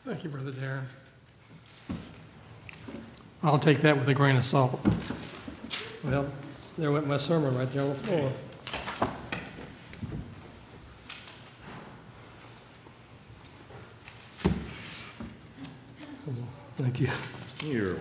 Thank you, Brother Darren. I'll take that with a grain of salt. Well, there went my sermon right there on the floor. Thank you. You're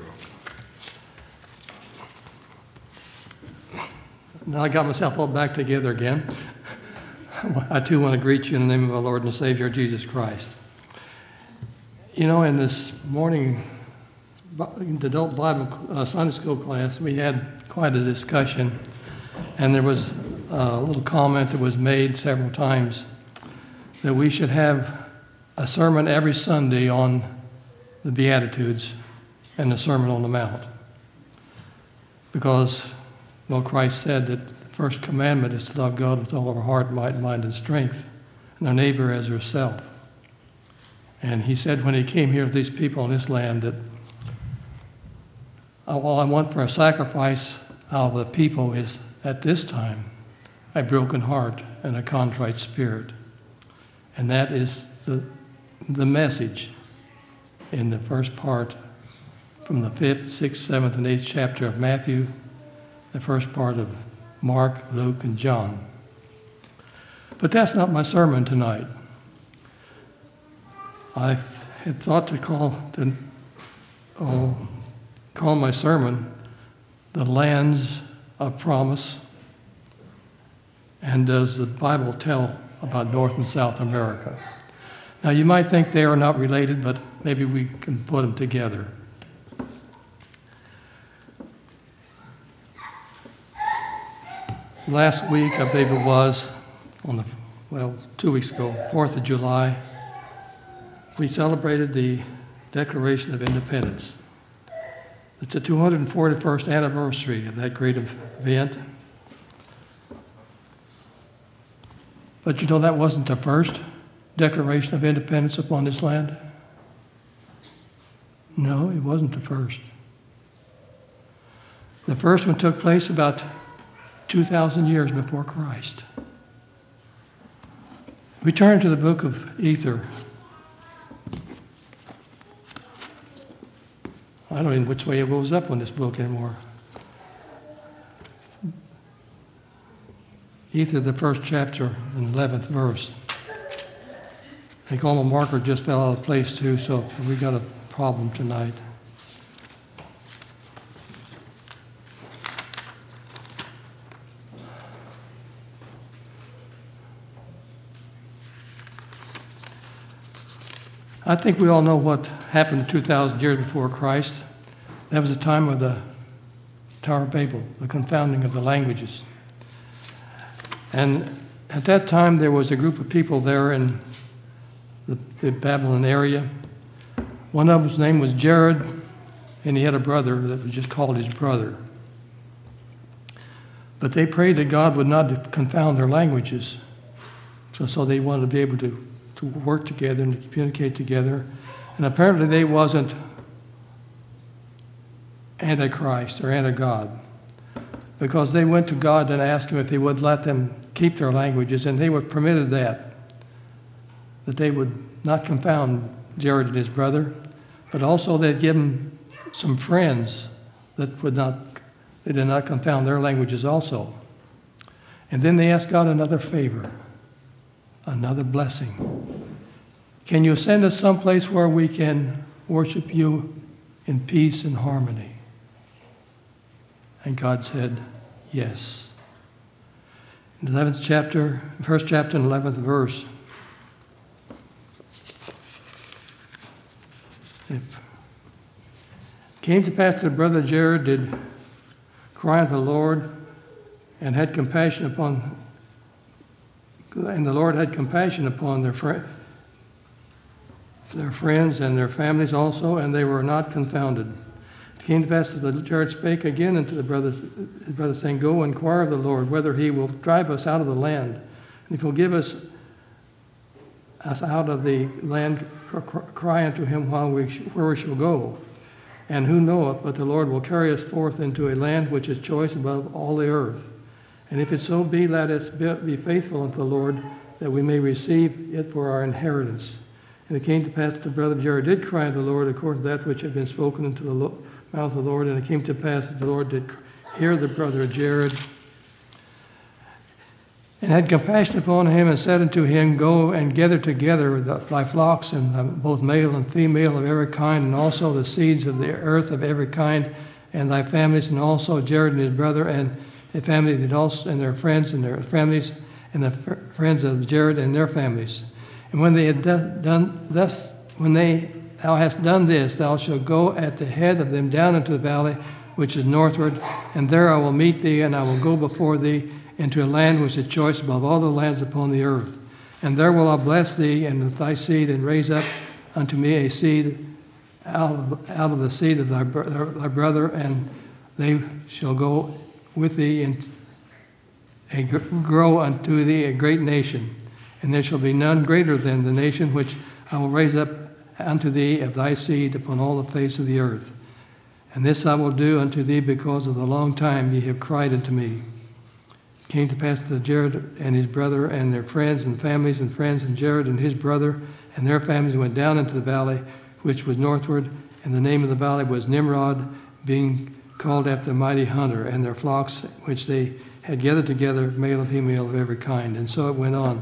Now I got myself all back together again. I too want to greet you in the name of our Lord and Savior, Jesus Christ. You know, in this morning adult Bible Sunday school class, we had quite a discussion, and there was a little comment that was made several times that we should have a sermon every Sunday on the Beatitudes and the Sermon on the Mount. Because, well, Christ said that the first commandment is to love God with all of our heart, might, mind, and strength, and our neighbor as ourselves. And he said when he came here with these people in this land that all I want for a sacrifice out of the people is, at this time, a broken heart and a contrite spirit. And that is the message in the first part from the 5th, 6th, 7th, and 8th chapter of Matthew, the first part of Mark, Luke, and John. But that's not my sermon tonight. I had thought to call my sermon The Lands of Promise, and does the Bible tell about North and South America? Now you might think they are not related, but maybe we can put them together. Last week, I believe it was, 2 weeks ago, 4th of July, we celebrated the Declaration of Independence. It's the 241st anniversary of that great event. But you know that wasn't the first Declaration of Independence upon this land? No, it wasn't the first. The first one took place about 2,000 years before Christ. We turn to the book of Ether. I don't know which way it goes up on this book anymore. Ether, the first chapter, and 11th verse. I think all my marker just fell out of place too, so we got a problem tonight. I think we all know what happened 2,000 years before Christ. That was the time of the Tower of Babel, the confounding of the languages. And at that time, there was a group of people there in the Babylon area. One of them's name was Jared, and he had a brother that was just called his brother. But they prayed that God would not confound their languages. So they wanted to be able to work together and to communicate together. And apparently they wasn't anti-Christ or anti-God, because they went to God and asked him if he would let them keep their languages, and they were permitted that they would not confound Jared and his brother, but also they'd give him some friends that they did not confound their languages also. And then they asked God another favor, another blessing. Can you send us someplace where we can worship you in peace and harmony? And God said, yes. In the 11th chapter, first chapter and 11th verse, it came to pass that the brother Jared did cry unto the Lord and had compassion upon, and the Lord had compassion upon their friends and their families also, and they were not confounded. It came to pass that Jared spake again unto his brother, saying, go inquire of the Lord whether he will drive us out of the land. And if he'll give us out of the land, cry unto him where we shall go. And who knoweth, but the Lord will carry us forth into a land which is choice above all the earth. And if it so be, let us be faithful unto the Lord, that we may receive it for our inheritance. And it came to pass that the brother Jared did cry unto the Lord according to that which had been spoken into the mouth of the Lord. And it came to pass that the Lord did hear the brother Jared, and had compassion upon him, and said unto him, Go and gather together thy flocks, and both male and female of every kind, and also the seeds of the earth of every kind, and thy families, and also Jared and his brother, and his family did also, and their friends and their families, and the friends of Jared and their families. And when they had done thus, thou hast done this, thou shalt go at the head of them down into the valley which is northward, and there I will meet thee, and I will go before thee into a land which is choice above all the lands upon the earth. And there will I bless thee and thy seed, and raise up unto me a seed out of the seed of thy brother, and they shall go with thee and grow unto thee a great nation. And there shall be none greater than the nation which I will raise up unto thee of thy seed upon all the face of the earth. And this I will do unto thee because of the long time ye have cried unto me. It came to pass that Jared and his brother and their friends and families and friends, and Jared and his brother and their families went down into the valley which was northward, and the name of the valley was Nimrod, being called after the mighty hunter, and their flocks which they had gathered together, male and female of every kind. And so it went on.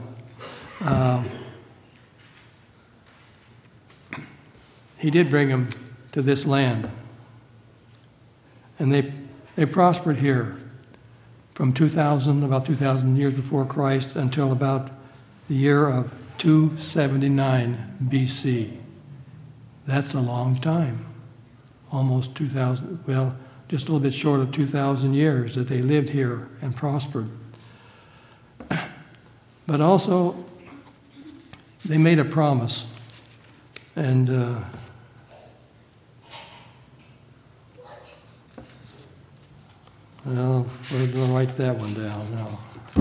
He did bring them to this land. And they prospered here from about 2,000 years before Christ until about the year of 279 BC. That's a long time. Almost 2,000, well, just a little bit short of 2,000 years that they lived here and prospered. But also, they made a promise. And well, we're going to write that one down now.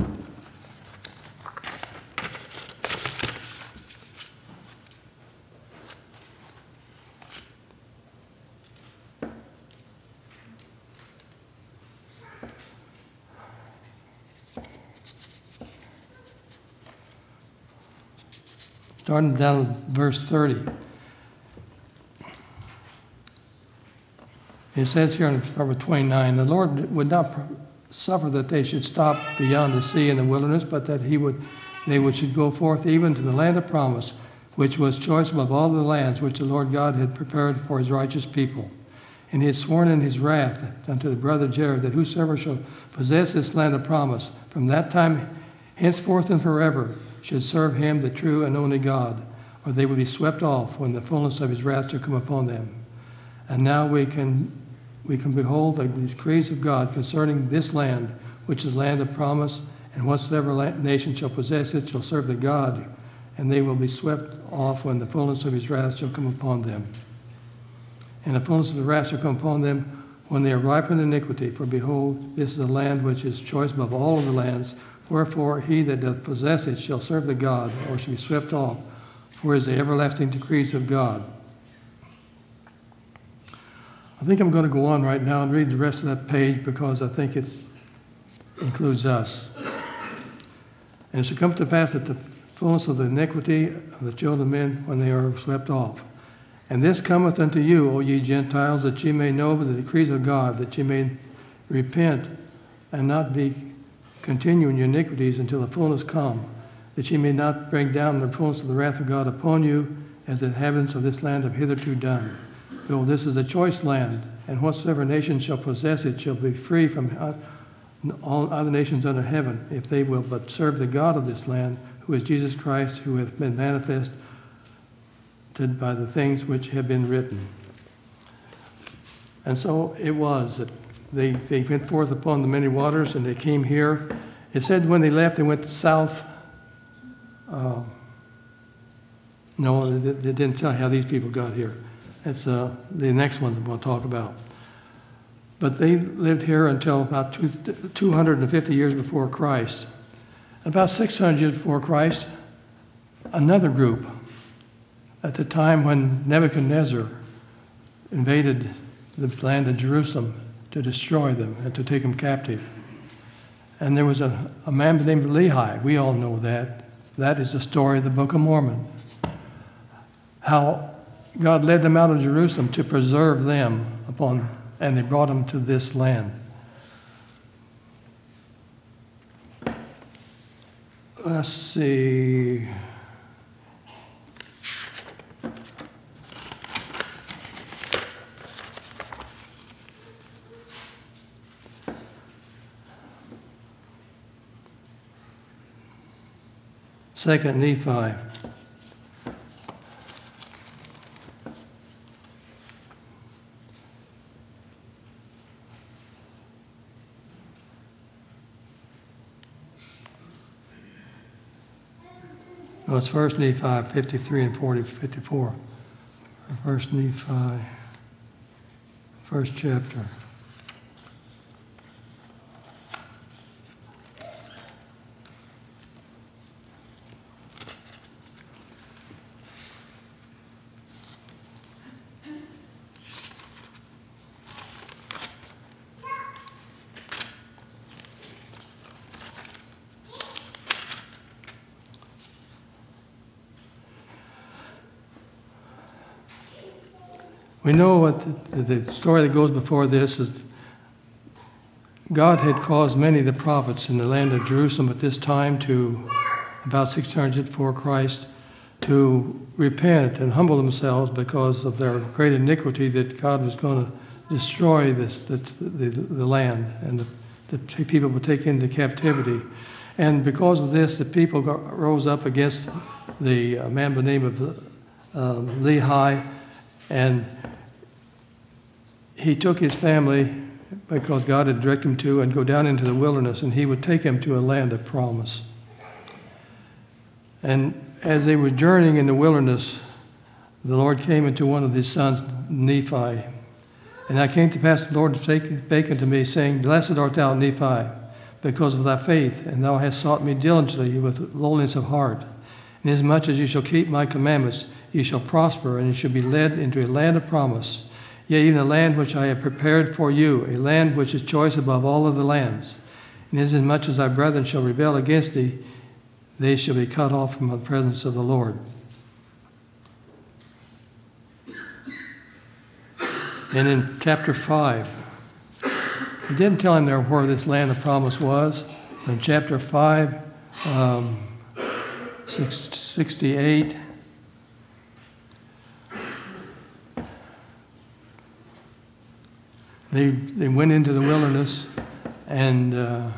Starting down at verse 30. It says here in verse 29, the Lord would not suffer that they should stop beyond the sea in the wilderness, but that they should go forth even to the land of promise, which was choice above all the lands which the Lord God had prepared for his righteous people. And he had sworn in his wrath unto the brother Jared that whosoever shall possess this land of promise from that time henceforth and forever should serve him, the true and only God, or they would be swept off when the fullness of his wrath shall come upon them. And now we can behold the decrees of God concerning this land, which is land of promise, and whatsoever nation shall possess it shall serve the God, and they will be swept off when the fullness of his wrath shall come upon them. And the fullness of the wrath shall come upon them when they are ripe in iniquity. For behold, this is a land which is choice above all of the lands. Wherefore he that doth possess it shall serve the God, or shall be swept off, for it is the everlasting decrees of God. I think I'm going to go on right now and read the rest of that page because I think it includes us. And it shall come to pass that the fullness of the iniquity of the children of men when they are swept off. And this cometh unto you, O ye Gentiles, that ye may know the decrees of God, that ye may repent and not be continuing your iniquities until the fullness come, that ye may not bring down the fullness of the wrath of God upon you, as the inhabitants of this land have hitherto done. Behold, this is a choice land, and whatsoever nation shall possess it shall be free from all other nations under heaven, if they will but serve the God of this land, who is Jesus Christ, who hath been manifested by the things which have been written. And so it was that they went forth upon the many waters, and they came here. It said when they left, they went south. No, they didn't tell how these people got here. That's the next ones I'm going to talk about. But they lived here until about 250 years before Christ. About 600 years before Christ, another group, at the time when Nebuchadnezzar invaded the land of Jerusalem to destroy them and to take them captive. And there was a man named Lehi. We all know that. That is the story of the Book of Mormon. how God led them out of Jerusalem to preserve them and they brought them to this land. Let's see. Second Nephi. No, it's First Nephi 53 and 54. First Nephi, first chapter. We know what the story that goes before this is. God had caused many of the prophets in the land of Jerusalem at this time to, about 600 before Christ, to repent and humble themselves because of their great iniquity, that God was going to destroy the land and the people would take into captivity. And because of this, the people rose up against the man by the name of Lehi, and he took his family, because God had directed him to, and go down into the wilderness, and he would take him to a land of promise. And as they were journeying in the wilderness, the Lord came into one of his sons, Nephi. And I came to pass, the Lord spake unto me, saying, Blessed art thou, Nephi, because of thy faith, and thou hast sought me diligently with lowliness of heart. Inasmuch as you shall keep my commandments, you shall prosper, and you shall be led into a land of promise. Yea, even a land which I have prepared for you, a land which is choice above all other lands. And inasmuch as thy brethren shall rebel against thee, they shall be cut off from the presence of the Lord. And in chapter 5, he didn't tell him there where this land of promise was. In chapter 5, 68, They went into the wilderness, and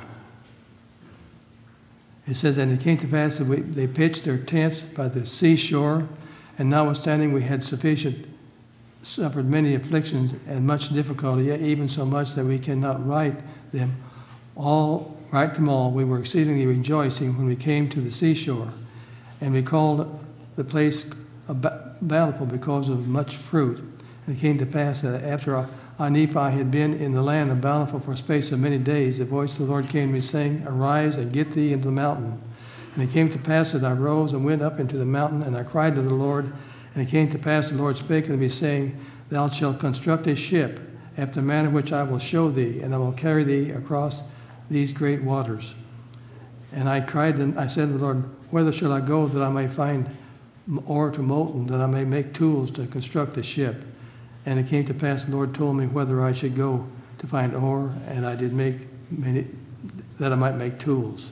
it says, and it came to pass that they pitched their tents by the seashore, and notwithstanding we had suffered many afflictions and much difficulty, yet even so much that we cannot write them all. We were exceedingly rejoicing when we came to the seashore, and we called the place a bountiful because of much fruit. And it came to pass that after Nephi had been in the land of bountiful for a space of many days, the voice of the Lord came to me, saying, Arise and get thee into the mountain. And it came to pass that I rose and went up into the mountain, and I cried to the Lord. And it came to pass the Lord spake unto me, saying, Thou shalt construct a ship, after the manner which I will show thee, and I will carry thee across these great waters. And I cried, and I said to the Lord, Whither shall I go that I may find ore to molten, that I may make tools to construct a ship? And it came to pass, the Lord told me whether I should go to find ore, and I did make many, that I might make tools.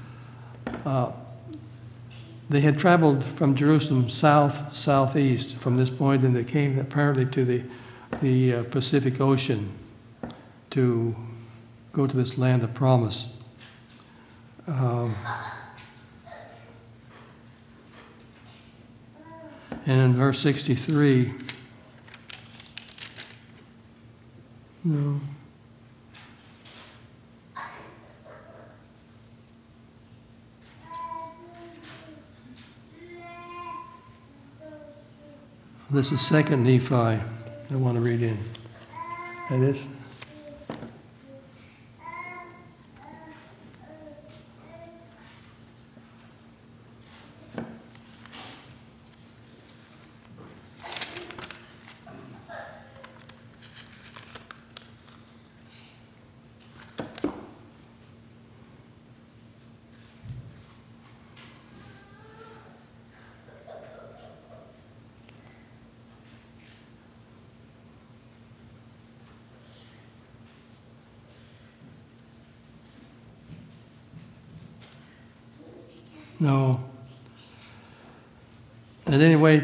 They had traveled from Jerusalem southeast from this point, and they came apparently to the Pacific Ocean to go to this land of promise. And in verse 63, no. This is Second Nephi. I want to read in. And this. No. At any rate,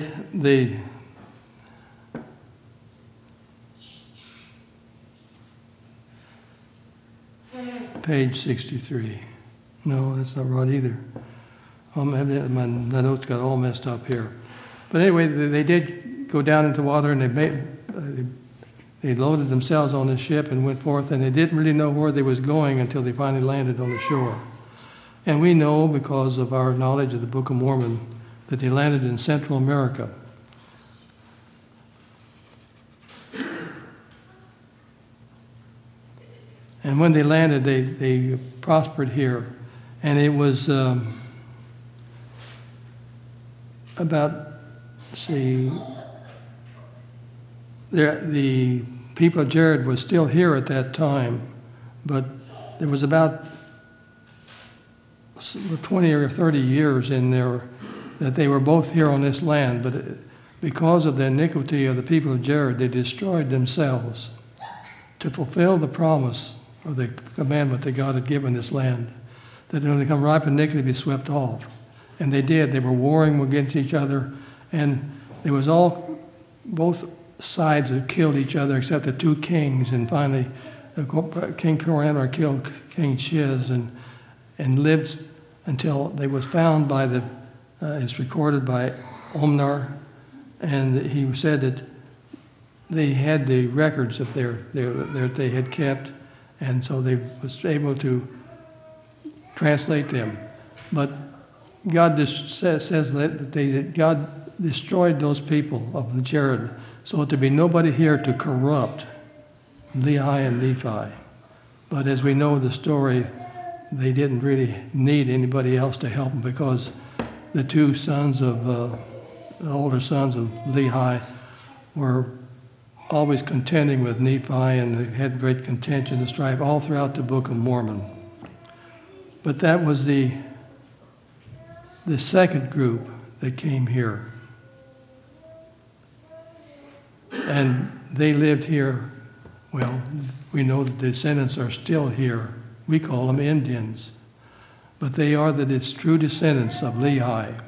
page 63. No, that's not right either. My notes got all messed up here. But anyway, they did go down into the water, and they loaded themselves on the ship and went forth, and they didn't really know where they was going until they finally landed on the shore. And we know, because of our knowledge of the Book of Mormon, that they landed in Central America. And when they landed, they prospered here. And it was the people of Jared was still here at that time, but there was about 20 or 30 years in there that they were both here on this land, but because of the iniquity of the people of Jared, they destroyed themselves to fulfill the promise or the commandment that God had given this land, that when they come ripe iniquity be swept off. And they did. They were warring against each other, and there was both sides that killed each other except the two kings, and finally King Corianor killed King Shiz and lived until they was found by it's recorded by Omnar, and he said that they had the records of that they had kept, and so they was able to translate them. But God says that God destroyed those people of the Jared, so there be nobody here to corrupt Lehi and Nephi. But as we know the story, they didn't really need anybody else to help them, because the two sons of the older sons of Lehi were always contending with Nephi, and they had great contention and strife all throughout the Book of Mormon. But that was the second group that came here. And they lived here. Well, we know that the descendants are still here. We call them Indians. But they are the true descendants of Lehi.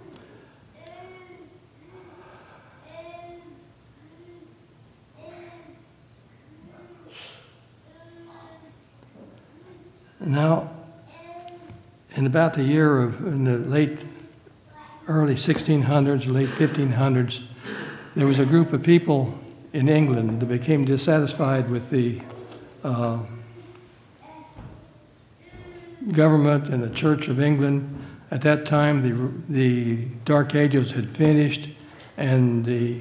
Now, in about the year in the early 1600s, late 1500s, there was a group of people in England that became dissatisfied with the government and the Church of England. At that time, the Dark Ages had finished, and the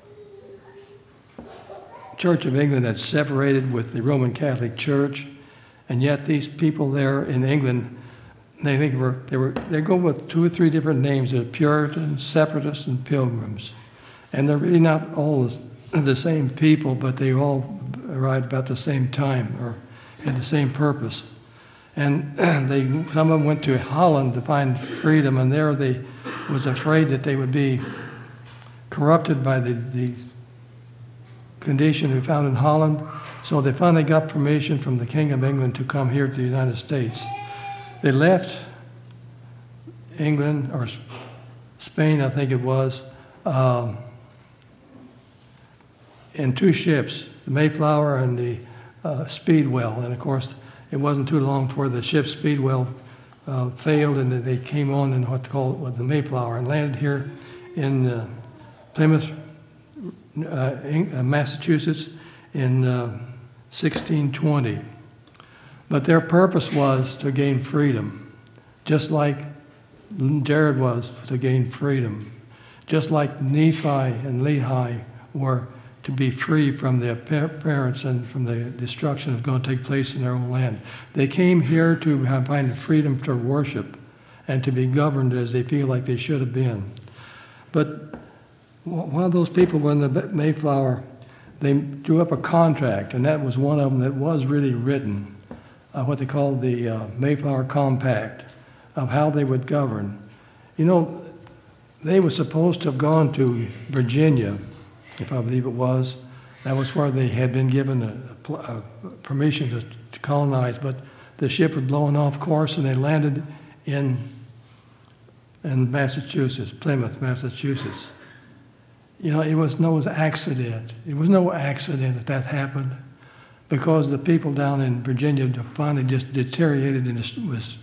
Church of England had separated with the Roman Catholic Church, and yet these people there in England, they go with 2 or 3 different names: Puritans, Separatists, and Pilgrims, and they're really not all the same people, but they all arrived about the same time or had the same purpose. And some of them went to Holland to find freedom, and there they was afraid that they would be corrupted by the condition we found in Holland. So they finally got permission from the King of England to come here to the United States. They left England, or Spain, I think it was, in 2 ships, the Mayflower and the Speedwell. And of course, it wasn't too long before the ship Speedwell failed, and they came on in what they call the Mayflower and landed here in Plymouth, Massachusetts, in 1620. But their purpose was to gain freedom, just like Jared was to gain freedom, just like Nephi and Lehi were to be free from their parents and from the destruction that was going to take place in their own land. They came here to find freedom to worship and to be governed as they feel like they should have been. But while those people were in the Mayflower, they drew up a contract, and that was one of them that was really written, what they called the Mayflower Compact, of how they would govern. You know, they were supposed to have gone to Virginia, if I believe it was. That was where they had been given a permission to colonize, but the ship was blowing off course, and they landed in in Massachusetts, Plymouth, Massachusetts. You know, it was no accident. It was no accident that happened, because the people down in Virginia finally just deteriorated and was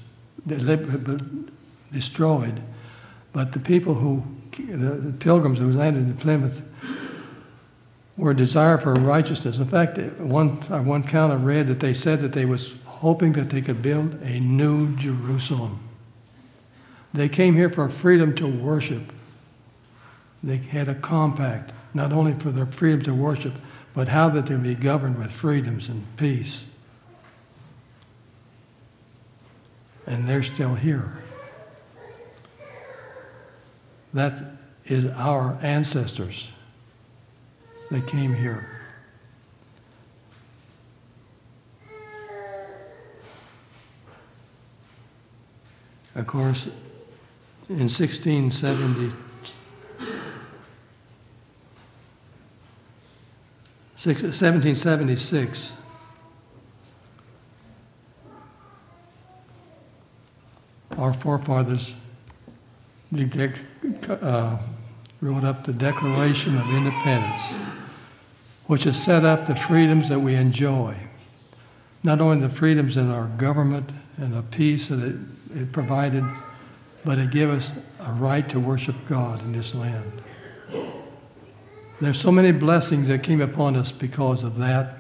destroyed. But the people the pilgrims who landed in Plymouth were a desire for righteousness. In fact, one count I read that they said that they was hoping that they could build a new Jerusalem. They came here for freedom to worship. They had a compact, not only for their freedom to worship, but how that they would be governed with freedoms and peace. And they're still here. That is our ancestors. They came here. Of course, in 1776, our forefathers wrote up the Declaration of Independence, which has set up the freedoms that we enjoy. Not only the freedoms in our government and the peace that it provided, but it gave us a right to worship God in this land. There's so many blessings that came upon us because of that,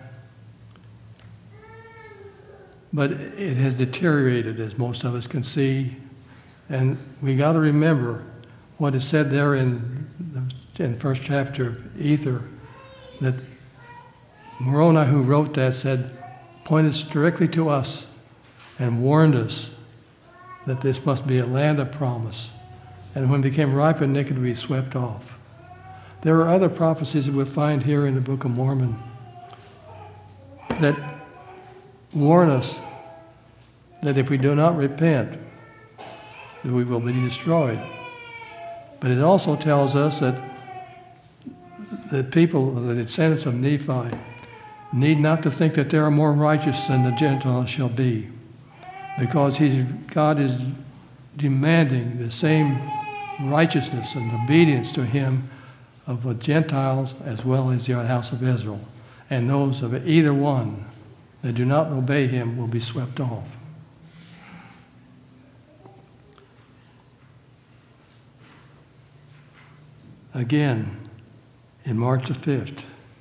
but it has deteriorated, as most of us can see. And we got to remember what is said there in the first chapter of Ether, that Moroni, who wrote that, said, pointed directly to us and warned us that this must be a land of promise. And when it became ripe and naked, we swept off. There are other prophecies that we find here in the Book of Mormon that warn us that if we do not repent, that we will be destroyed. But it also tells us that the people, the descendants of Nephi, need not to think that they are more righteous than the Gentiles shall be, because God is demanding the same righteousness and obedience to Him of the Gentiles as well as the house of Israel. And those of either one that do not obey Him will be swept off. Again, in March the 5th,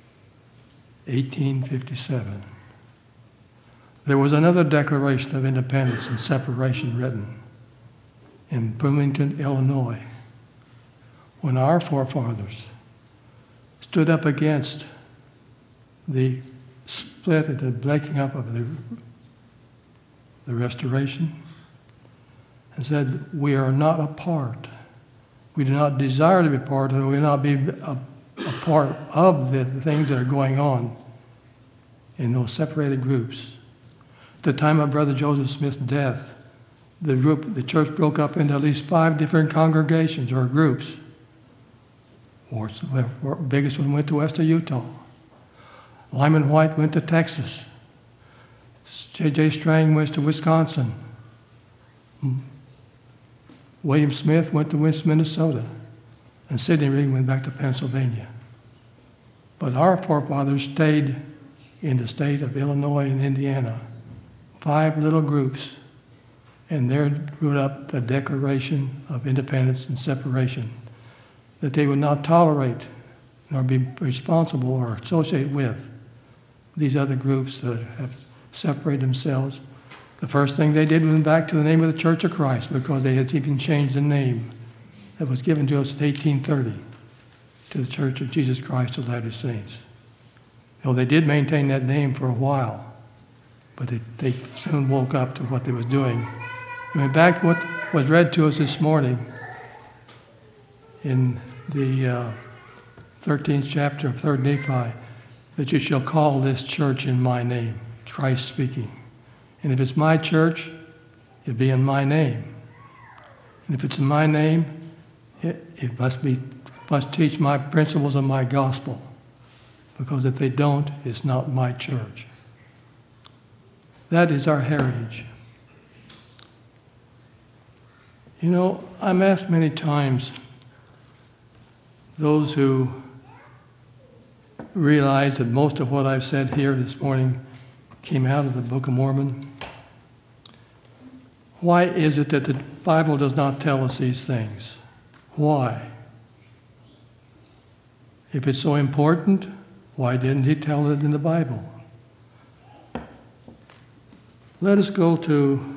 1857, there was another Declaration of Independence and Separation written in Bloomington, Illinois, when our forefathers stood up against the split and the breaking up of the Restoration and said, we are not a part. We do not desire to be part, and we will not be a part of the things that are going on in those separated groups. At the time of Brother Joseph Smith's death, the church broke up into at least 5 different congregations or groups. The biggest one went to western Utah. Lyman White went to Texas. J.J. Strang went to Wisconsin. William Smith went to Minnesota. And Sidney Rigdon went back to Pennsylvania. But our forefathers stayed in the state of Illinois and Indiana, 5 little groups, and there wrote up the Declaration of Independence and Separation, that they would not tolerate nor be responsible or associate with these other groups that have separated themselves. The first thing they did was went back to the name of the Church of Christ, because they had even changed the name that was given to us in 1830 to the Church of Jesus Christ of Latter-day Saints. They did maintain that name for a while, but they soon woke up to what they was doing. And went back to what was read to us this morning in the 13th chapter of 3rd Nephi, that you shall call this church in my name, Christ speaking. And if it's my church, it'll be in my name. And if it's in my name, it must teach my principles of my gospel. Because if they don't, it's not my church. That is our heritage. You know, I'm asked many times, those who realize that most of what I've said here this morning came out of the Book of Mormon, why is it that the Bible does not tell us these things? Why? If it's so important, why didn't he tell it in the Bible? Let us go to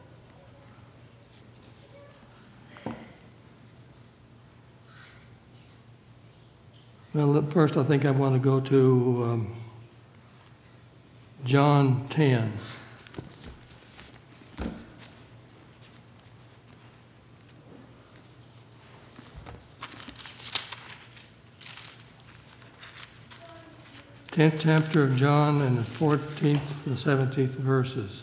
first I think I want to go to John 10. Tenth chapter of John and the 14th and 17th verses.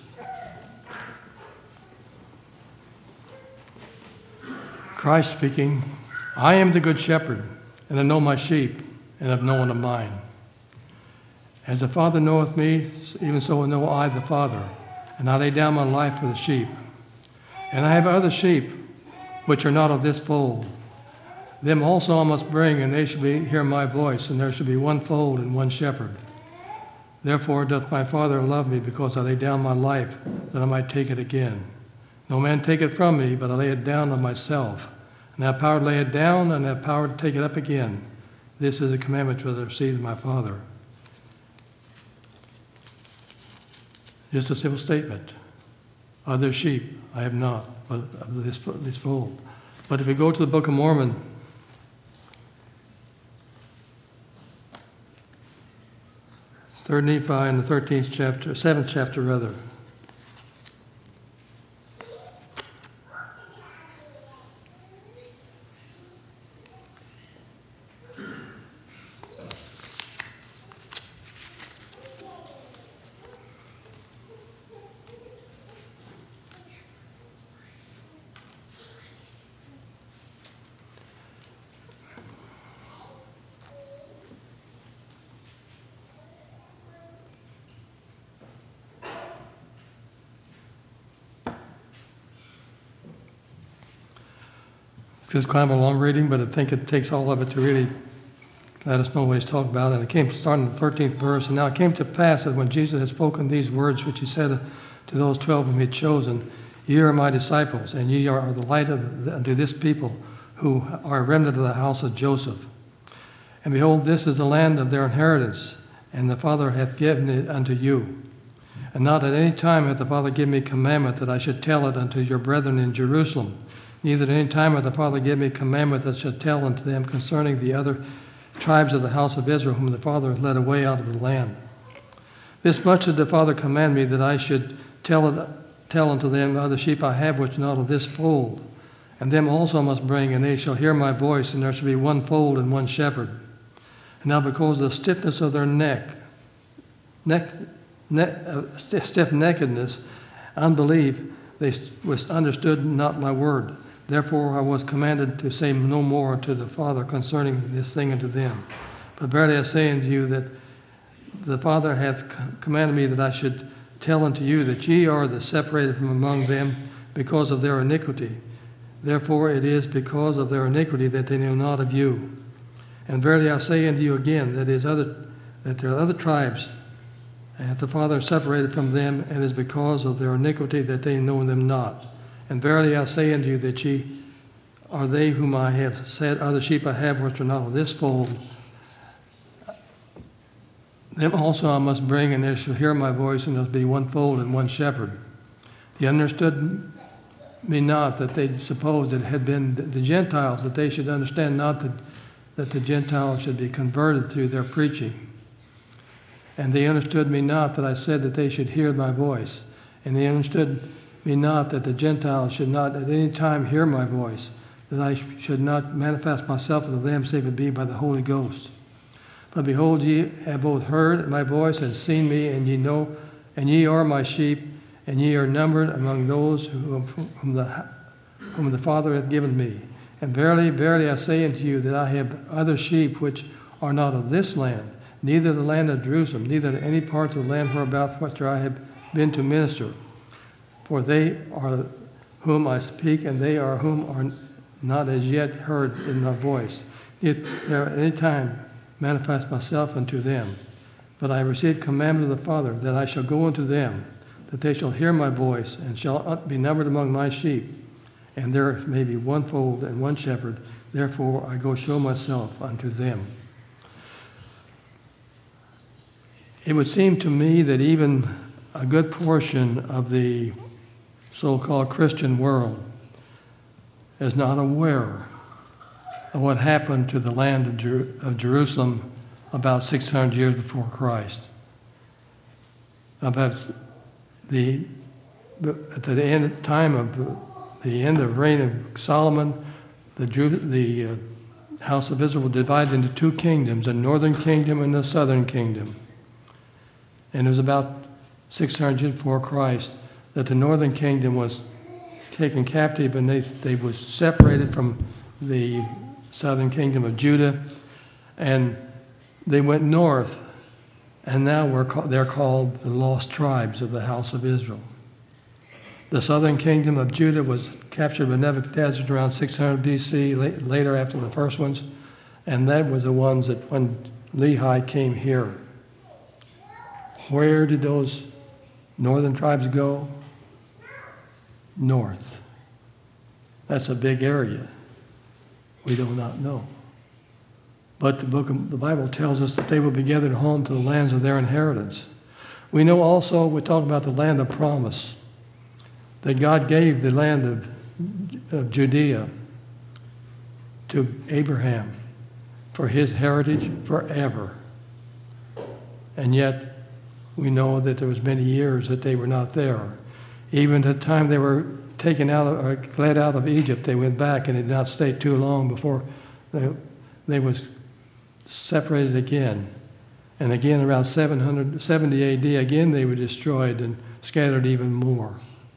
Christ speaking, I am the good shepherd, and I know my sheep, and have known of mine. As the Father knoweth me, even so know I the Father, and I lay down my life for the sheep. And I have other sheep, which are not of this fold. Them also I must bring, and they shall hear my voice, and there shall be one fold and one shepherd. Therefore doth my Father love me, because I lay down my life, that I might take it again. No man take it from me, but I lay it down of myself. And I have power to lay it down, and I have power to take it up again. This is the commandment which I received of my Father. Just a simple statement. Other sheep I have not, but of this fold. But if we go to the Book of Mormon, Third Nephi in the 13th chapter, 7th chapter rather. This is kind of a long reading, but I think it takes all of it to really let us know what he's talking about. And it came starting in the 13th verse. And now it came to pass that when Jesus had spoken these words, which he said to those 12 whom he had chosen, ye are my disciples, and ye are the light unto this people, who are a remnant of the house of Joseph. And behold, this is the land of their inheritance, and the Father hath given it unto you. And not at any time hath the Father given me commandment that I should tell it unto your brethren in Jerusalem. Neither at any time hath the Father given me commandment that should tell unto them concerning the other tribes of the house of Israel, whom the Father hath led away out of the land. This much did the Father command me, that I should tell unto them, other sheep I have which are not of this fold. And them also I must bring, and they shall hear my voice, and there shall be one fold and one shepherd. And now because of the stiffness of their stiff-neckedness, unbelief, they understood not my word. Therefore I was commanded to say no more to the Father concerning this thing unto them. But verily I say unto you that the Father hath commanded me that I should tell unto you that ye are the separated from among them because of their iniquity. Therefore it is because of their iniquity that they know not of you. And verily I say unto you again that there are other tribes, and the Father separated from them, and it is because of their iniquity that they know them not. And verily I say unto you that ye are they whom I have said, other sheep I have which are not of this fold. Them also I must bring, and they shall hear my voice, and there shall be one fold and one shepherd. They understood me not, that they supposed it had been the Gentiles, that they should understand not that the Gentiles should be converted through their preaching. And they understood me not, that I said that they should hear my voice. And they understood me not, that the Gentiles should not at any time hear my voice, that I should not manifest myself unto them, save it be by the Holy Ghost. But behold, ye have both heard my voice and seen me, and ye know, and ye are my sheep, and ye are numbered among those whom the Father hath given me. And verily, verily, I say unto you that I have other sheep which are not of this land, neither the land of Jerusalem, neither any part of the land whereabout which I have been to minister. For they are whom I speak, and they are whom are not as yet heard in my voice. If there at any time manifest myself unto them. But I received commandment of the Father, that I shall go unto them, that they shall hear my voice, and shall be numbered among my sheep. And there may be one fold and one shepherd. Therefore I go show myself unto them. It would seem to me that even a good portion of the so-called Christian world is not aware of what happened to the land of Jerusalem about 600 years before Christ. About at the time of the end of reign of Solomon, the house of Israel was divided into two kingdoms, a northern kingdom and a southern kingdom. And it was about 600 years before Christ that the northern kingdom was taken captive, and they was separated from the southern kingdom of Judah, and they went north, and now they're called the lost tribes of the house of Israel. The southern kingdom of Judah was captured by Nebuchadnezzar around 600 BC, later after the first ones, and that was the ones that when Lehi came here. Where did those northern tribes go? North. That's a big area. We do not know. But the Bible tells us that they will be gathered home to the lands of their inheritance. We know also, we talk about the land of promise, that God gave the land of Judea to Abraham for his heritage forever. And yet, we know that there was many years that they were not there. Even at the time they were taken out or led out of Egypt, they went back, and it did not stay too long before they was separated again. And again, around 770 AD, again they were destroyed and scattered even more.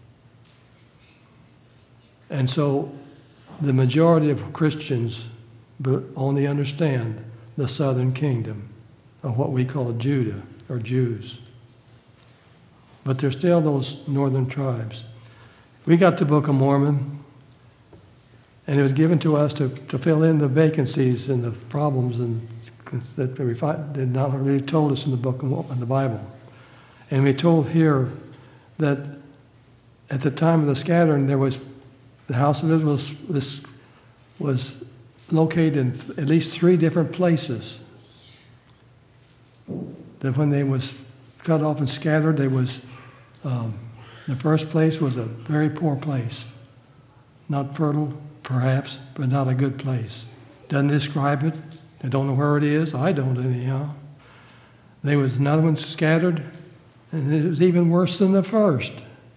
And so the majority of Christians only understand the southern kingdom of what we call Judah or Jews. But there's still those northern tribes. We got the Book of Mormon, and it was given to us to fill in the vacancies and the problems and that did not really told us in the book in the Bible. And we told here that at the time of the scattering, there was the house of Israel was located in at least 3 different places. That when they was cut off and scattered, they was the first place was a very poor place, not fertile, perhaps, but not a good place. Doesn't describe it. They don't know where it is. I don't anyhow. There was another one scattered, and it was even worse than the first.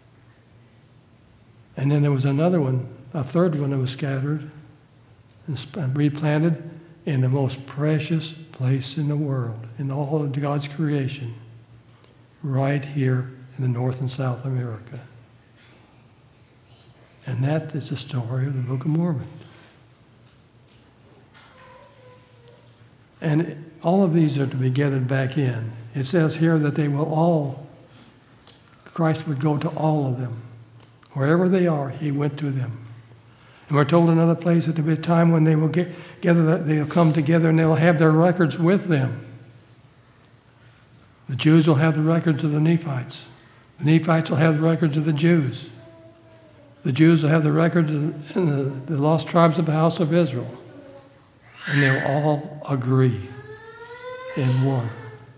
And then there was another one, a third one that was scattered and replanted in the most precious place in the world, in all of God's creation, right here in the North and South America. And that is the story of the Book of Mormon. And all of these are to be gathered back in. It says here that they will all, Christ would go to all of them. Wherever they are, he went to them. And we're told in another place that there will be a time when they will get together, they'll come together and they'll have their records with them. The Jews will have the records of the Nephites. The Nephites will have the records of the Jews. The Jews will have the records of the lost tribes of the house of Israel. And they'll all agree in one.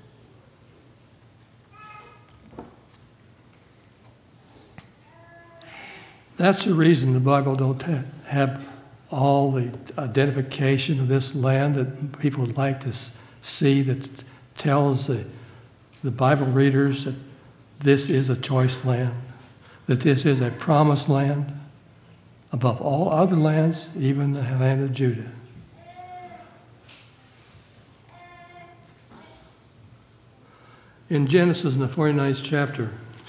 That's the reason the Bible don't have all the identification of this land that people would like to see, that tells the Bible readers that this is a choice land, that this is a promised land above all other lands, even the land of Judah. In Genesis, in the 49th chapter,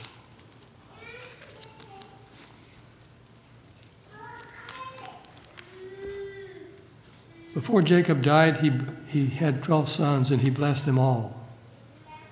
before Jacob died, he had 12 sons, and he blessed them all.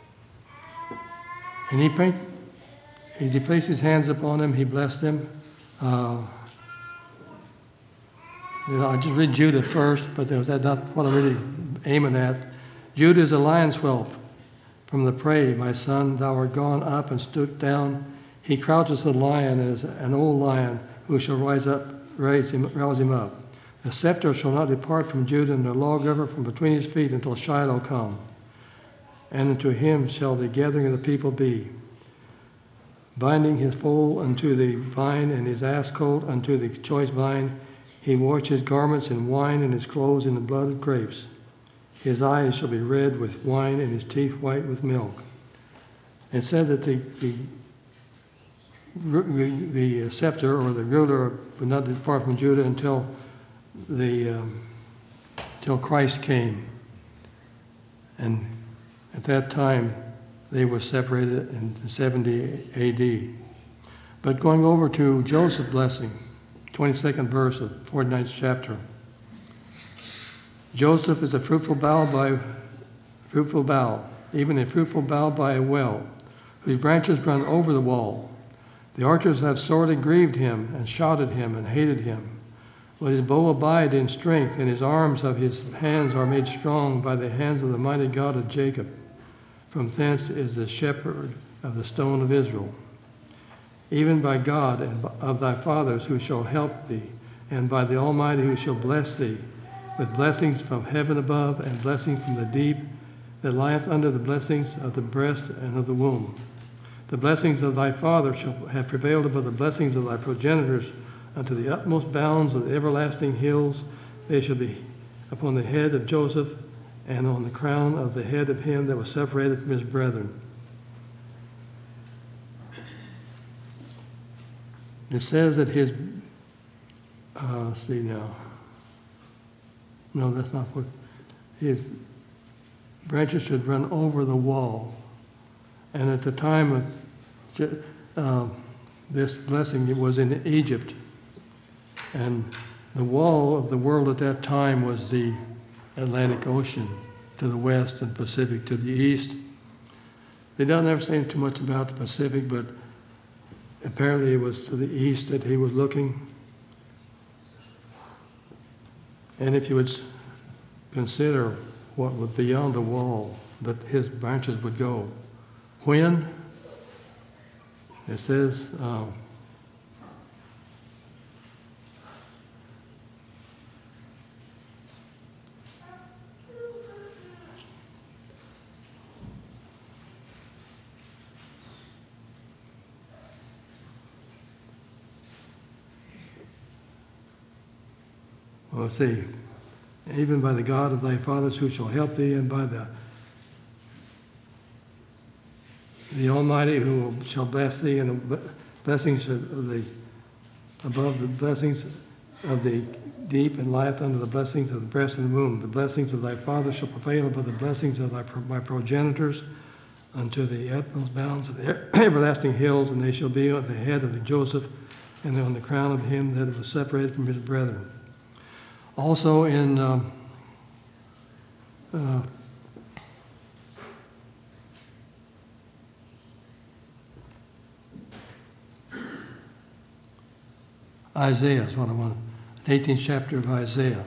And he placed his hands upon them, he blessed them. I'll just read Judah first, but that's not what I'm really aiming at. Judah is a lion's whelp from the prey. My son, thou art gone up and stood down. He crouches a lion as an old lion who shall rouse him up. The scepter shall not depart from Judah, and the lawgiver from between his feet until Shiloh come. And unto him shall the gathering of the people be, binding his foal unto the vine, and his ass colt unto the choice vine. He washed his garments in wine, and his clothes in the blood of grapes. His eyes shall be red with wine, and his teeth white with milk. It said that the scepter or the ruler would not depart from Judah until Christ came. And at that time, they were separated in 70 A.D. But going over to Joseph's blessing, 22nd verse of 49th chapter. Joseph is a fruitful bough, even a fruitful bough by a well, whose branches run over the wall. The archers have sorely grieved him, and shot at him, and hated him. But his bow abide in strength, and his arms of his hands are made strong by the hands of the mighty God of Jacob. From thence is the shepherd of the stone of Israel. Even by God and of thy fathers who shall help thee, and by the Almighty who shall bless thee, with blessings from heaven above, and blessings from the deep, that lieth under the blessings of the breast and of the womb. The blessings of thy father shall have prevailed above the blessings of thy progenitors, unto the utmost bounds of the everlasting hills. They shall be upon the head of Joseph, and on the crown of the head of him that was separated from his brethren. It says that his, let's see now. No, that's not what, his branches should run over the wall. And at the time of this blessing, it was in Egypt. And the wall of the world at that time was the Atlantic Ocean to the west and Pacific to the east. They don't ever say too much about the Pacific, but apparently it was to the east that he was looking. And if you would consider what was beyond the wall that his branches would go, when it says, let's see, even by the God of thy fathers who shall help thee, and by the Almighty who shall bless thee, and the blessings of the above the blessings of the deep, and lieth under the blessings of the breast and the womb. The blessings of thy father shall prevail above the blessings of my progenitors, unto the utmost bounds of the everlasting hills, and they shall be on the head of the Joseph, and on the crown of him that was separated from his brethren. Also in Isaiah is what I want. The 18th chapter of Isaiah.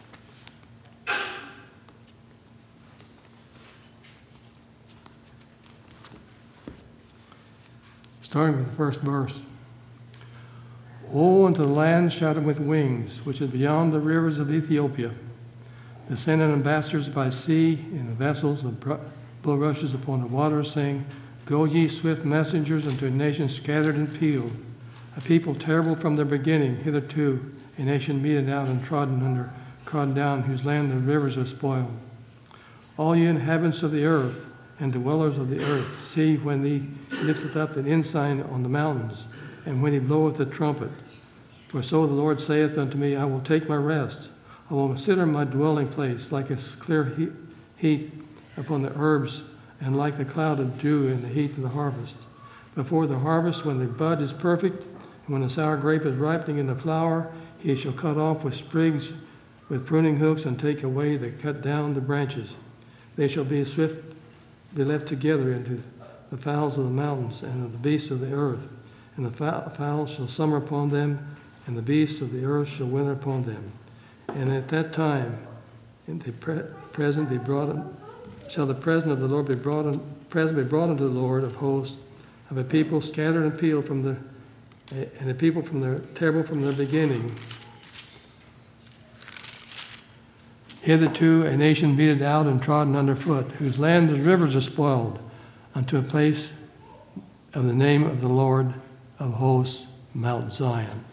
Starting with the first verse. Woe unto the land shouted with wings, which is beyond the rivers of Ethiopia, that sending ambassadors by sea in the vessels of bulrushes upon the waters, saying, Go ye swift messengers unto a nation scattered and peeled, a people terrible from their beginning, hitherto a nation meted out and trodden down, whose land the rivers have spoiled. All ye inhabitants of the earth and dwellers of the earth, see when he lifteth up the ensign on the mountains, and when he bloweth the trumpet. For so the Lord saith unto me, I will take my rest. I will consider my dwelling place like a clear heat upon the herbs, and like a cloud of dew in the heat of the harvest. Before the harvest, when the bud is perfect, and when the sour grape is ripening in the flower, he shall cut off with sprigs, with pruning hooks, and take away the cut down the branches. They shall be left together into the fowls of the mountains and of the beasts of the earth, and the fowl shall summer upon them, and the beasts of the earth shall winter upon them. And at that time, in the present be brought, shall the present of the Lord be brought, present be brought unto the Lord of hosts, of a people scattered and peeled from the, and a people from their terrible from their beginning. Hitherto a nation beaten out and trodden underfoot, whose land as rivers are spoiled, unto a place of the name of the Lord of hosts, Mount Zion.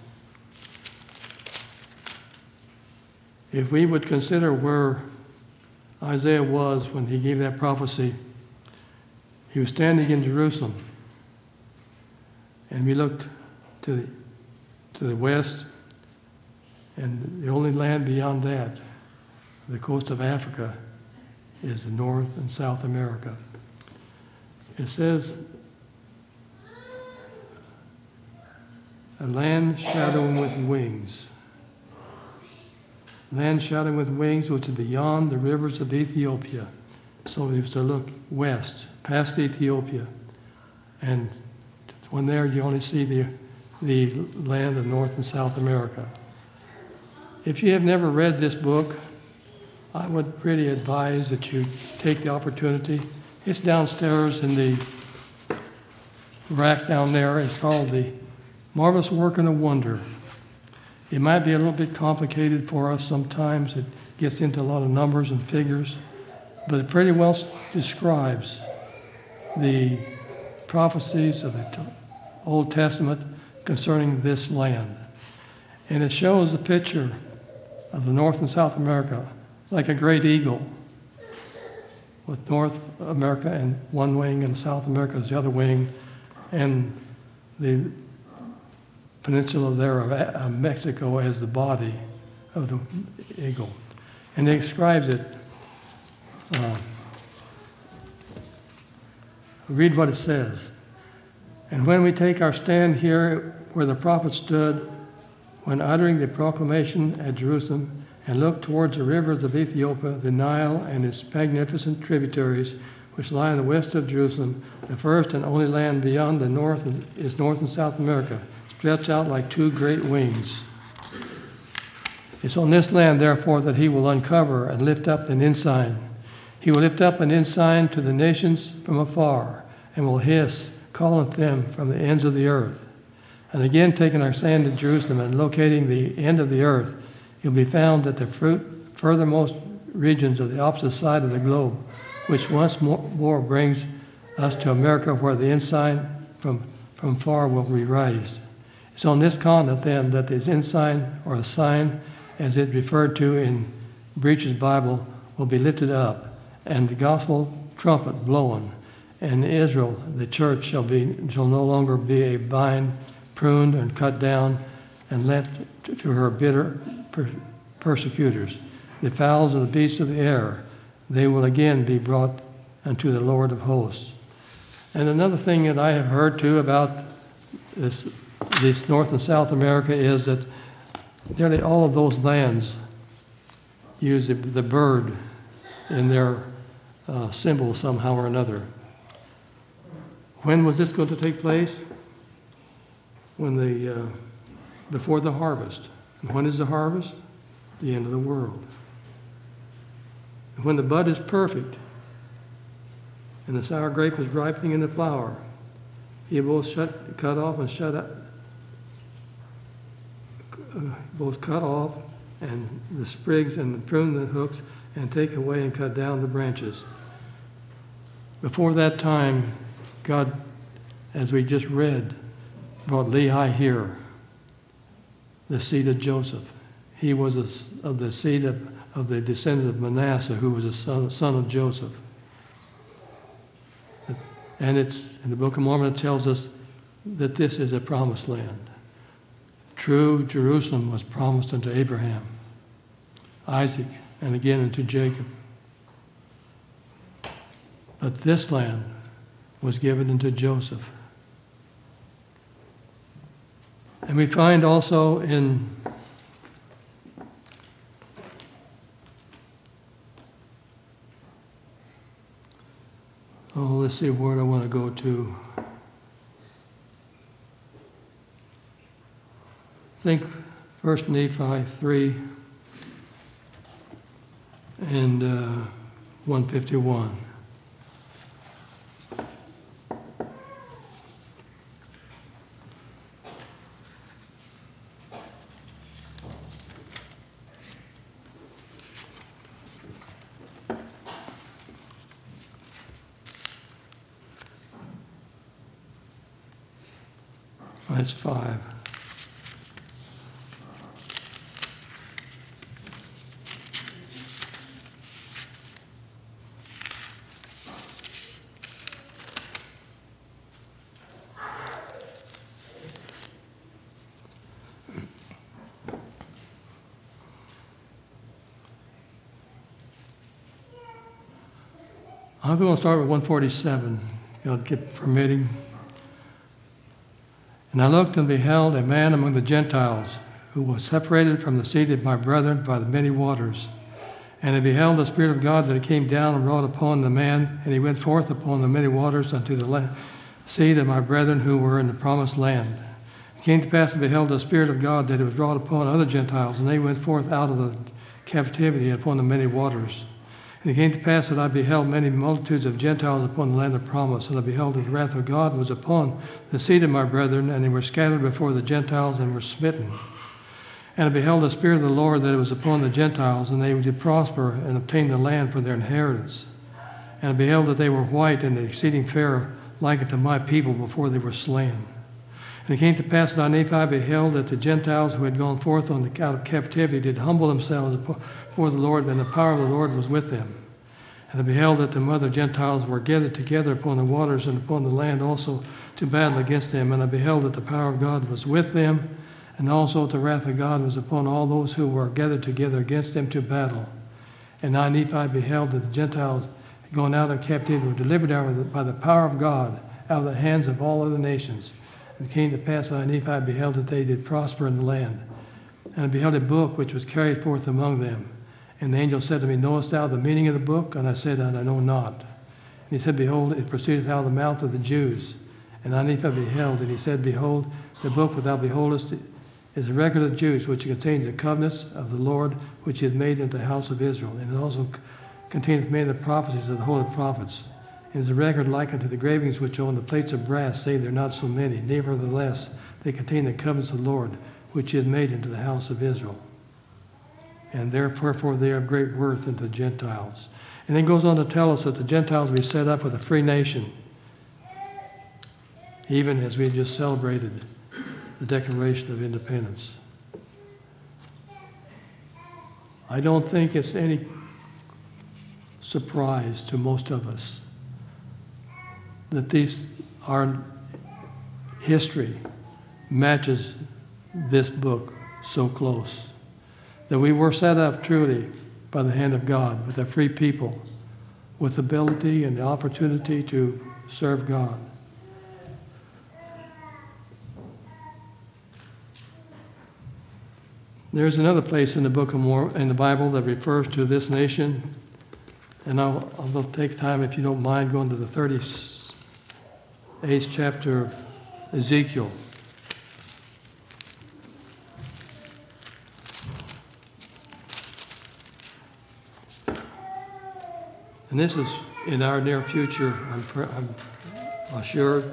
If we would consider where Isaiah was when he gave that prophecy, he was standing in Jerusalem, and we looked to the west, and the only land beyond that, the coast of Africa, is the North and South America. It says, a land shadowing with wings. Land shadowing with wings, which is beyond the rivers of Ethiopia. So we have to look west, past Ethiopia. And when there, you only see the land of North and South America. If you have never read this book, I would really advise that you take the opportunity. It's downstairs in the rack down there. It's called The Marvelous Work and a Wonder. It might be a little bit complicated for us sometimes. It gets into a lot of numbers and figures, but it pretty well describes the prophecies of the Old Testament concerning this land. And it shows a picture of the North and South America like a great eagle, with North America in one wing and South America as the other wing, and the peninsula there of Mexico as the body of the eagle. And he describes it. Read what it says. And when we take our stand here where the prophet stood, when uttering the proclamation at Jerusalem, and look towards the rivers of Ethiopia, the Nile and its magnificent tributaries, which lie in the west of Jerusalem, the first and only land beyond the north is North and South America, stretched out like two great wings. It's on this land, therefore, that he will uncover and lift up an ensign. He will lift up an ensign to the nations from afar, and will hiss, calling them from the ends of the earth. And again, taking our stand at Jerusalem and locating the end of the earth, it will be found that the furthermost regions of the opposite side of the globe, which once more brings us to America, where the ensign from far will be raised. It's on this continent, then, that this ensign, or a sign, as it referred to in Breach's Bible, will be lifted up, and the gospel trumpet blown, and Israel, the church, shall no longer be a vine pruned and cut down and left to her bitter persecutors. The fowls and the beasts of the air, they will again be brought unto the Lord of hosts. And another thing that I have heard too about this North and South America is that nearly all of those lands use the bird in their symbol somehow or another. When was this going to take place? Before the harvest. And when is the harvest? The end of the world. And when the bud is perfect and the sour grape is ripening in the flower, he will cut off and shut up, both cut off and the sprigs and prune the hooks and take away and cut down the branches. Before that time, God, as we just read, brought Lehi here, the seed of Joseph. He was of the seed of the descendant of Manasseh, who was a son of Joseph. And it's in the Book of Mormon, it tells us that this is a promised land. True Jerusalem was promised unto Abraham, Isaac, and again unto Jacob. But this land was given unto Joseph. And we find also in let's see where I want to go to. think 1 Nephi 3 and 151. That's 5. I'm going to start with 147. You'll get permitting. And I looked and beheld a man among the Gentiles, who was separated from the seed of my brethren by the many waters. And I beheld the Spirit of God that it came down and wrought upon the man, and he went forth upon the many waters unto the seed of my brethren who were in the promised land. It came to pass, and beheld the Spirit of God that it was wrought upon other Gentiles, and they went forth out of the captivity upon the many waters. And it came to pass that I beheld many multitudes of Gentiles upon the land of promise, and I beheld that the wrath of God was upon the seed of my brethren, and they were scattered before the Gentiles and were smitten. And I beheld the Spirit of the Lord that it was upon the Gentiles, and they did prosper and obtain the land for their inheritance. And I beheld that they were white and exceeding fair, like unto my people before they were slain. And it came to pass that I, Nephi, beheld that the Gentiles who had gone forth out of captivity did humble themselves before the Lord, and the power of the Lord was with them. And I beheld that the other Gentiles were gathered together upon the waters and upon the land also to battle against them. And I beheld that the power of God was with them, and also that the wrath of God was upon all those who were gathered together against them to battle. And I, Nephi, beheld that the Gentiles going out of captivity were delivered out by the power of God out of the hands of all other nations. And it came to pass that I, Nephi, beheld that they did prosper in the land. And I beheld a book which was carried forth among them. And the angel said to me, Knowest thou the meaning of the book? And I said, I know not. And he said, Behold, it proceedeth out of the mouth of the Jews. And I, Nephi, beheld, and he said, Behold, the book which thou beholdest is a record of the Jews, which contains the covenants of the Lord, which he hath made unto the house of Israel. And it also containeth many of the prophecies of the holy prophets. And is a record like unto the gravings which are on the plates of brass, save there are not so many. Nevertheless, they contain the covenants of the Lord, which he hath made unto the house of Israel. And therefore they are of great worth unto the Gentiles. And then goes on to tell us that the Gentiles will be set up with a free nation, even as we just celebrated the Declaration of Independence. I don't think it's any surprise to most of us that our history matches this book so close. That we were set up truly by the hand of God with a free people, with ability and the opportunity to serve God. There's another place in the book of in the Bible that refers to this nation, and I'll take time, if you don't mind, going to the 38th chapter of Ezekiel. And this is in our near future, I'm assured.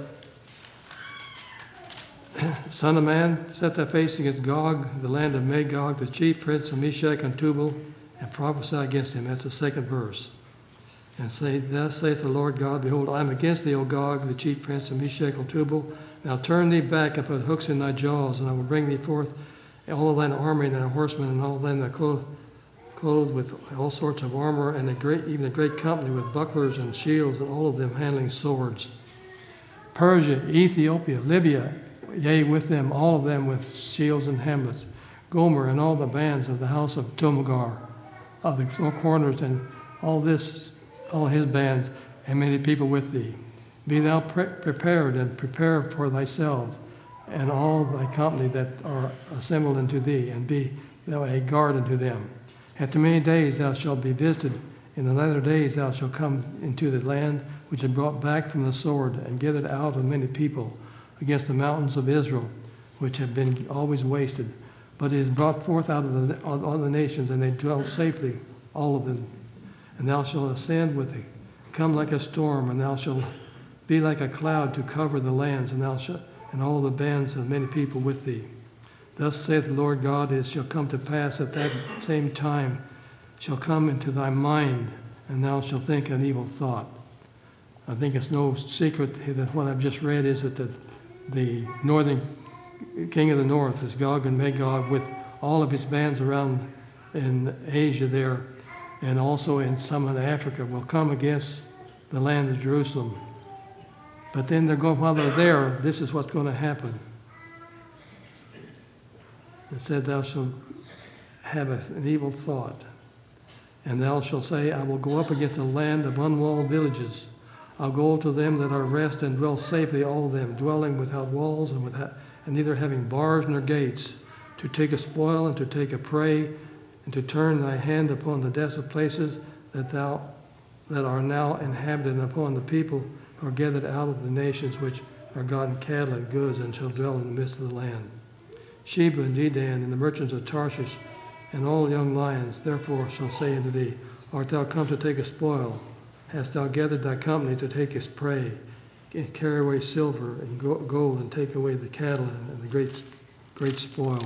Son of man, set thy face against Gog, the land of Magog, the chief prince of Meshech and Tubal, and prophesy against him. That's the second verse. And say, Thus saith the Lord God, Behold, I am against thee, O Gog, the chief prince of Meshech and Tubal. Now turn thee back and put hooks in thy jaws, and I will bring thee forth all of thine army and thine horsemen, and all of them that clothed with all sorts of armor, and even a great company with bucklers and shields, and all of them handling swords. Persia, Ethiopia, Libya, yea, with them, all of them with shields and hamlets. Gomer and all the bands of the house of Tomagar, of the four corners, and all his bands, and many people with thee. Be thou prepared, and prepare for thyself, and all thy company that are assembled unto thee, and be thou a guard unto them. After many days thou shalt be visited. In the latter days thou shalt come into the land which is brought back from the sword, and gathered out of many people against the mountains of Israel, which have been always wasted. But it is brought forth out of all the nations, and they dwell safely, all of them. And thou shalt ascend with thee, come like a storm, and thou shalt be like a cloud to cover the lands, and thou shalt, and all the bands of many people with thee. Thus saith the Lord God, it shall come to pass at that same time shall come into thy mind, and thou shalt think an evil thought. I think it's no secret that what I've just read is that the northern king of the north is Gog and Magog with all of his bands around in Asia there, and also in some of Africa, will come against the land of Jerusalem. But then while they're there, this is what's going to happen. It said, thou shalt have an evil thought, and thou shalt say, I will go up against a land of unwalled villages. I'll go to them that are rest and dwell safely, all of them, dwelling without walls and neither having bars nor gates, to take a spoil and to take a prey, and to turn thy hand upon the desolate places that are now inhabited, and upon the people who are gathered out of the nations which are gotten cattle and goods, and shall dwell in the midst of the land. Sheba and Dedan and the merchants of Tarshish and all young lions, therefore shall say unto thee, art thou come to take a spoil? Hast thou gathered thy company to take his prey, and carry away silver and gold, and take away the cattle and the great spoil?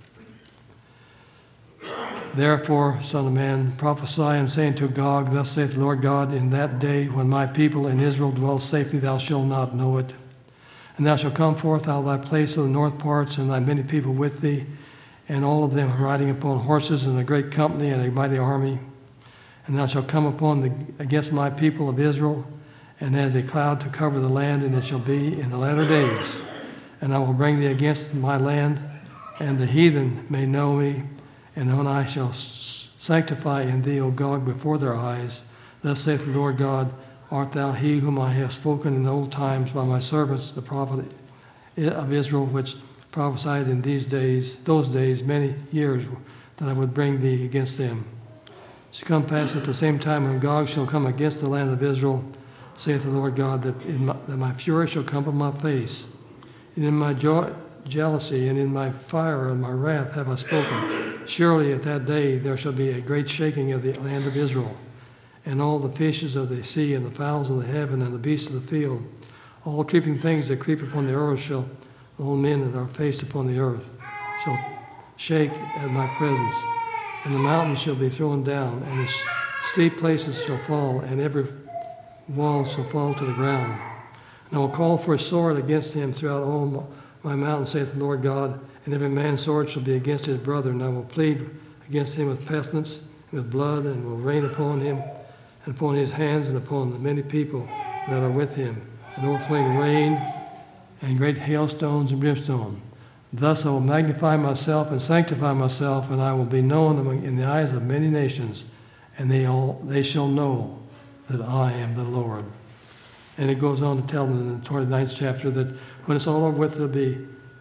Therefore, Son of man, prophesy and say unto Gog, thus saith the Lord God, in that day when my people in Israel dwell safely, thou shalt not know it. And thou shalt come forth out of thy place of the north parts, and thy many people with thee, and all of them riding upon horses, and a great company and a mighty army. And thou shalt come against my people of Israel, and as a cloud to cover the land, and it shall be in the latter days. And I will bring thee against my land, and the heathen may know me, and when I shall sanctify in thee, O Gog, before their eyes, thus saith the Lord God, art thou he whom I have spoken in the old times by my servants, the prophet of Israel, which prophesied in those days, many years, that I would bring thee against them? It shall come pass at the same time when Gog shall come against the land of Israel, saith the Lord God, that my fury shall come upon my face, and in my jealousy and in my fire and my wrath have I spoken. Surely at that day there shall be a great shaking of the land of Israel, and all the fishes of the sea, and the fowls of the heaven, and the beasts of the field, all creeping things that creep upon the earth all men that are faced upon the earth shall shake at my presence. And the mountains shall be thrown down, and the steep places shall fall, and every wall shall fall to the ground. And I will call for a sword against him throughout all my mountains, saith the Lord God, and every man's sword shall be against his brother, and I will plead against him with pestilence, and with blood, and will rain upon him, and upon his hands, and upon the many people that are with him, and overflowing rain, and great hailstones and brimstone. Thus I will magnify myself and sanctify myself, and I will be known in the eyes of many nations, and they shall know that I am the Lord. And it goes on to tell them in the 29th chapter that when it's all over with,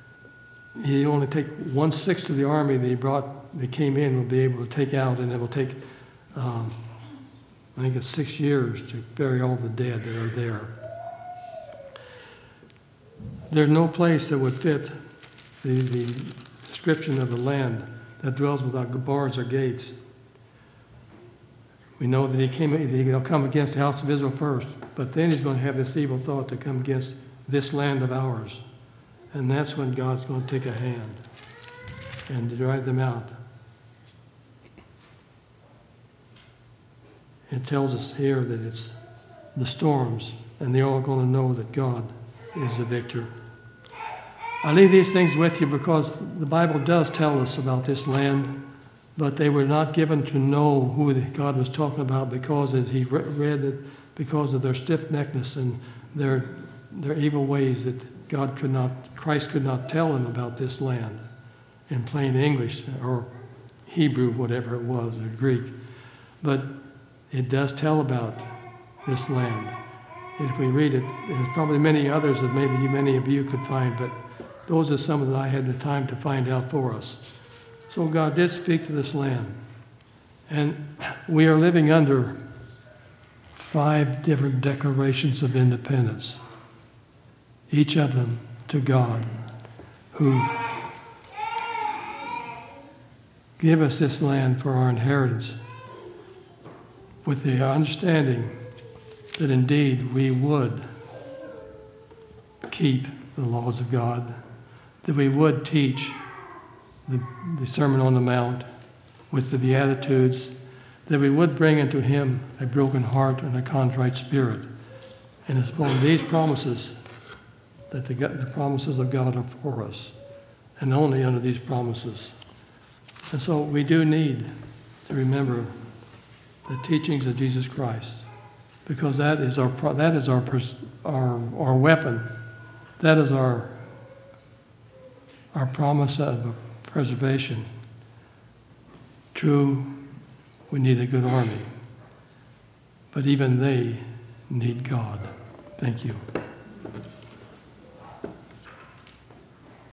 he only take 1/6 of the army that came in will be able to take out, and it will take, I think it's 6 years to bury all the dead that are there. There's no place that would fit the description of the land that dwells without bars or gates. We know that he'll come against the house of Israel first, but then he's going to have this evil thought to come against this land of ours. And that's when God's going to take a hand and drive them out. It tells us here that it's the storms, and they're all going to know that God is the victor. I leave these things with you because the Bible does tell us about this land, but they were not given to know who God was talking about because, as he read it, because of their stiff-neckedness and their evil ways, that Christ could not tell them about this land in plain English or Hebrew, whatever it was, or Greek. But it does tell about this land. And if we read it, there's probably many others that maybe many of you could find, but those are some that I had the time to find out for us. So God did speak to this land. And we are living under 5 different declarations of independence, each of them to God, who Give us this land for our inheritance, with the understanding that indeed we would keep the laws of God, that we would teach the Sermon on the Mount with the Beatitudes, that we would bring into him a broken heart and a contrite spirit. And it's upon these promises that the promises of God are for us, and only under these promises. And so we do need to remember the teachings of Jesus Christ, because that is our weapon. That is our promise of preservation. True, we need a good army, but even they need God. Thank you.